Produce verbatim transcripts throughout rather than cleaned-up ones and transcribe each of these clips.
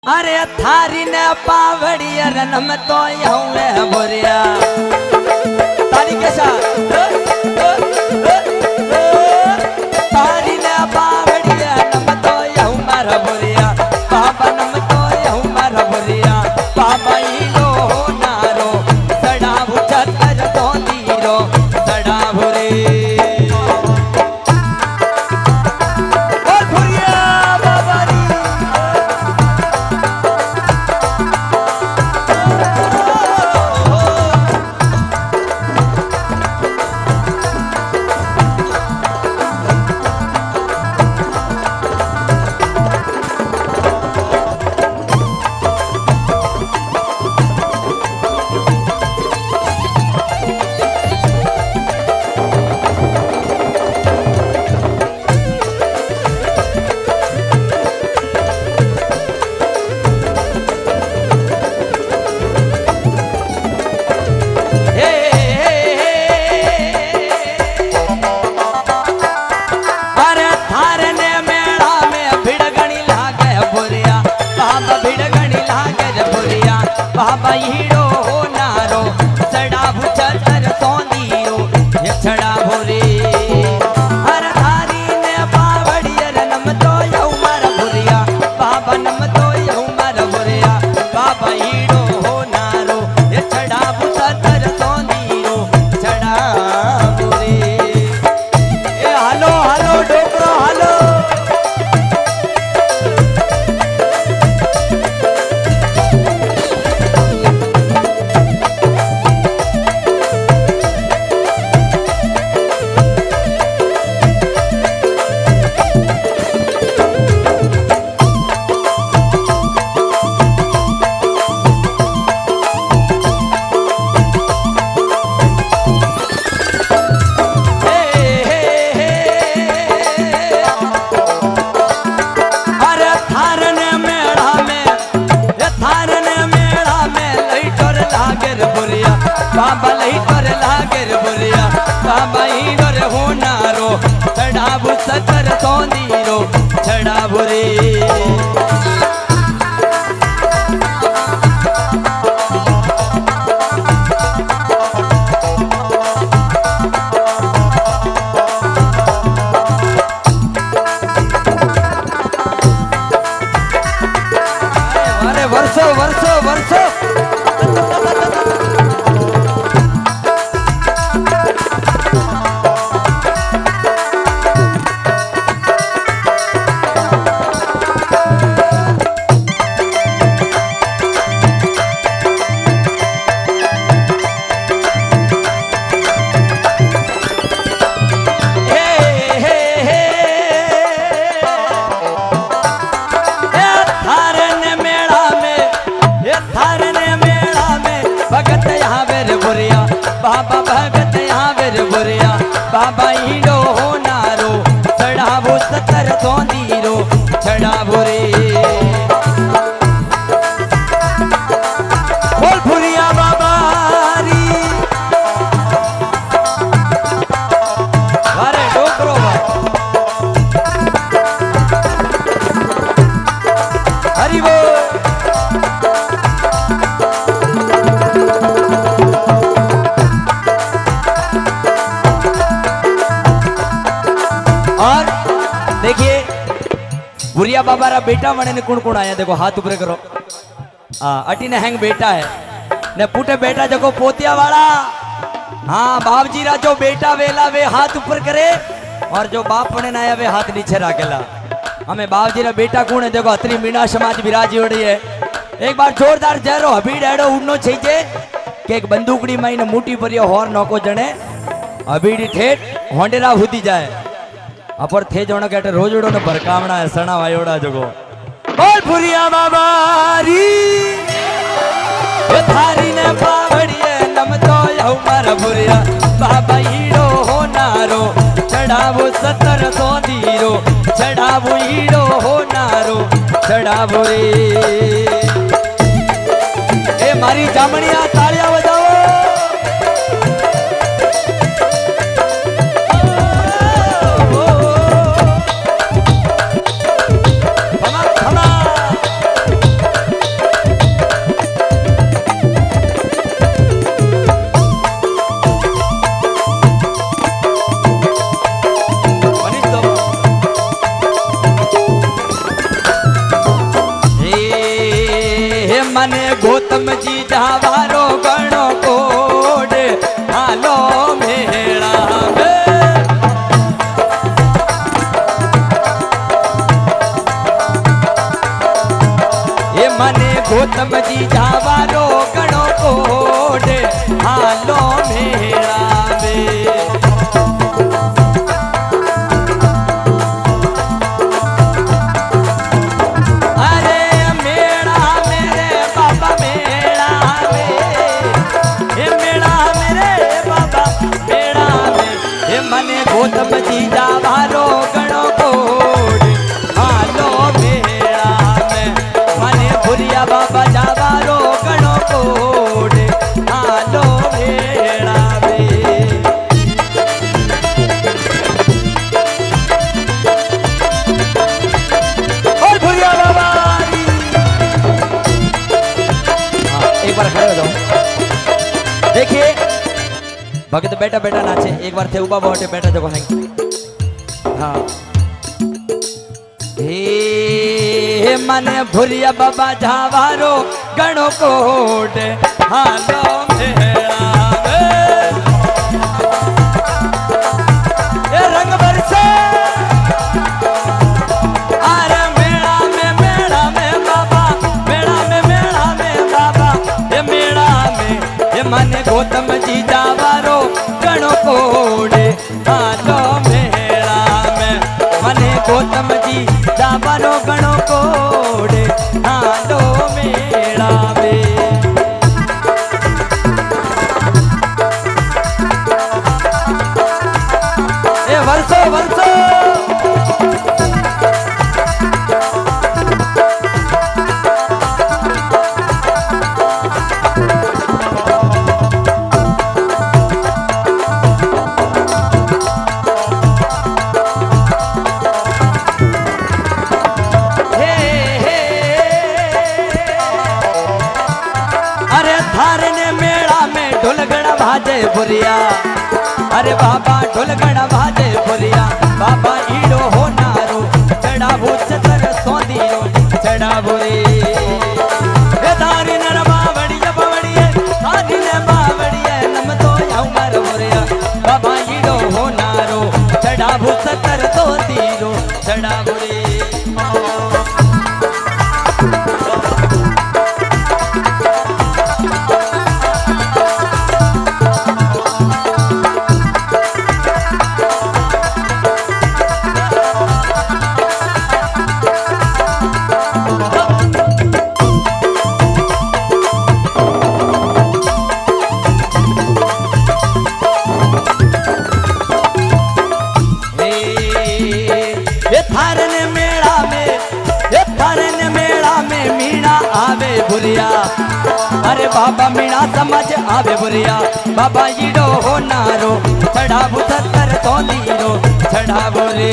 अरे थारी ने पावड़िया रनम तो यूं है बोरिया ताली के साथ थारी ने पावड़िया नम तो यूं मारा बोरिया बाबा नम तो यूं मारा बोरिया बाबा ही लो नारो सड़ा बुचर तो दीरो सड़ा भुरे बाबा हीरो नारो सड़ा भुचर सोंदीरो ये छड़ा भोरे हर धारी ने पावड़िया नम तो यऊ मार भोरिया बाबा नम तो यऊ मार भोरिया बाबा हीरो नारो ये छड़ा भुचर सोंदीरो छड़ा भोरे ए हालो हालो डोकरो हालो बाबा लही कर लागर बोलिया बाबा ही डर हो नारो छड़ा बुसकर सोंदीरो छड़ा बुरे अरे वर्षो वर्षो वर्षो बाबा भगत यहाँ वीर बुरिया बाबा हीरो हो नारो छड़ा भू सतर सोंदीरो छड़ा भुरे बोल भुरिया बाबा री अरे डोकरो हरि बोल और देखिए बुरिया बाबा रा बेटा मने ने कुण कुण आया देखो हाथ ऊपर करो हाँ अटी ने हैंग बेटा है ने पुटे बेटा जको पोतिया वाला हाँ बाप जी रा जो बेटा वेला वे हाथ ऊपर करे और जो बाप मने ना आया वे हाथ नीचे राखेला हमें बाप जी रा बेटा कुण है देखो अतरी मीणा समाज विराजी उड़ी है एक बार जोरदार जरो हबी डेडो उड़नो छीजे के एक बंदूकड़ी माई ने मोटी परियो होर नोको जणे हबीडी ठेठ होंडेरा हुदी जाए अपर थे जोनो के रोजड़ो ने भरकावना है सणा वायोड़ा जगो बोल भुरिया बाबा री थारी ने पावड़िए नम तो यऊ मार भुरिया बाबा हीरो हो नारो चढ़ावो सतर सोंदीरो चढ़ावो हीरो हो नारो चढ़ावो रे ए मारी जामणिया तालियां बजाओ गौतम जी जावारो गणो कोड हालो मेला में। ये मने गौतम जी जावारो गणो कोड हालो मेला में। गौतम जी जावारो गणो कोड हालो मेला में। मने भुरिया बाबा जावारो गणो कोड हालो मेला में। और भुरिया बाबा हाँ, एक बार खड़े हो जाओ। देखिए भगत बेटा बेटा नाचे, एक बार थे उबा बोटे बेटा जगो है। हाँ हे मने भुरिया बाबा जावारो गणो कोड हालो मेला में। ये रंग बरसे अरे मेला में मेला में बाबा मेला में मेला में बाबा ये मेला में। ये मने गौतम जी जावारो गणो कोड हालो मेला में। मने गौतम जी जावारो गणो कोड हालो मेला में। ए वर्षो वर्षो भाजे भुरिया अरे बाबा ढोलगड़ा भाजे भुरिया बाबा ईड़ो हो नारो चढ़ा भूत तर सोंदीरो चढ़ा भुरी दारी नर बावड़िया बावड़िया दारी ने बावड़िया नम तो याऊ मर भुरिया बाबा ईड़ो हो नारो चढ़ा भूत तर सोंदीरो चढ़ा भुरी। भुरिया अरे बाबा मीणा समझ आवे भुरिया बाबा ईड़ो हो नारो चढ़ा बुसत्तर तोंदीरो चढ़ा बोले।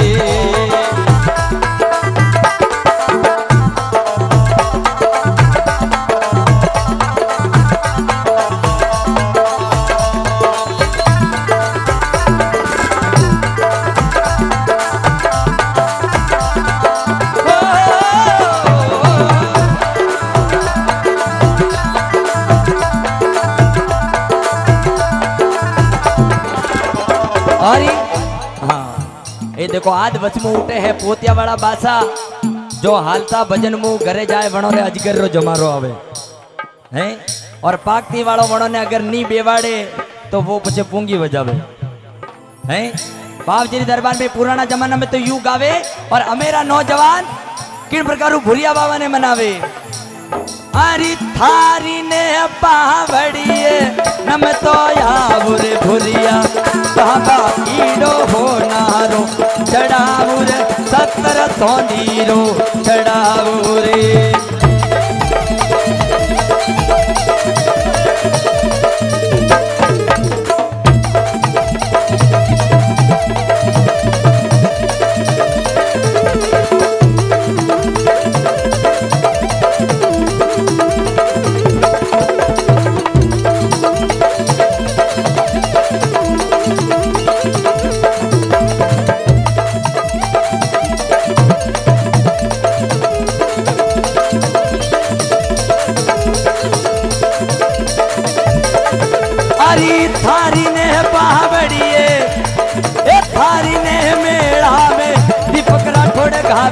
और हाँ ये देखो आज बच में उठे है पोतिया वाला बासा जो हालता भजन मुँह घरे जाए वणो रे अजगर रो जमारो आवे हैं और पाकती वालों वणो ने अगर नी बेवाड़े तो वो पछे पूंगी बजावे हैं। बाप जी दरबार में पुराना जमाना में तो यू गावे और अमेरा नौजवान किन प्रकार भुरिया बाबा ने मनावे। अरे थारी ने पावड़िए नम तो यावुर भुरिया बाबा ईड़ो हो नारो चढ़ावुर सत्तर तोंदीरो चढ़ावुरे।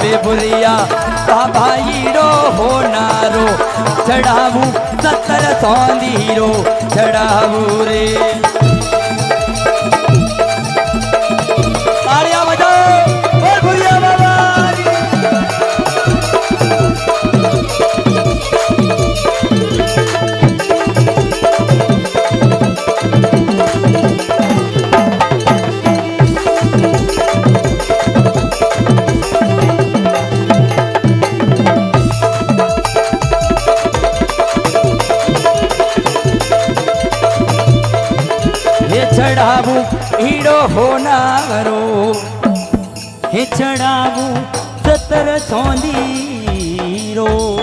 हे बुरिया बाबा हीरो होनारो चढ़ावू सत्तर सौंदीरो चढ़ावू रे तालियां बजाओ बोल बुरिया बाबा चढ़ावू हीरो होनारो हे चढ़ावू सतर सौंदीरो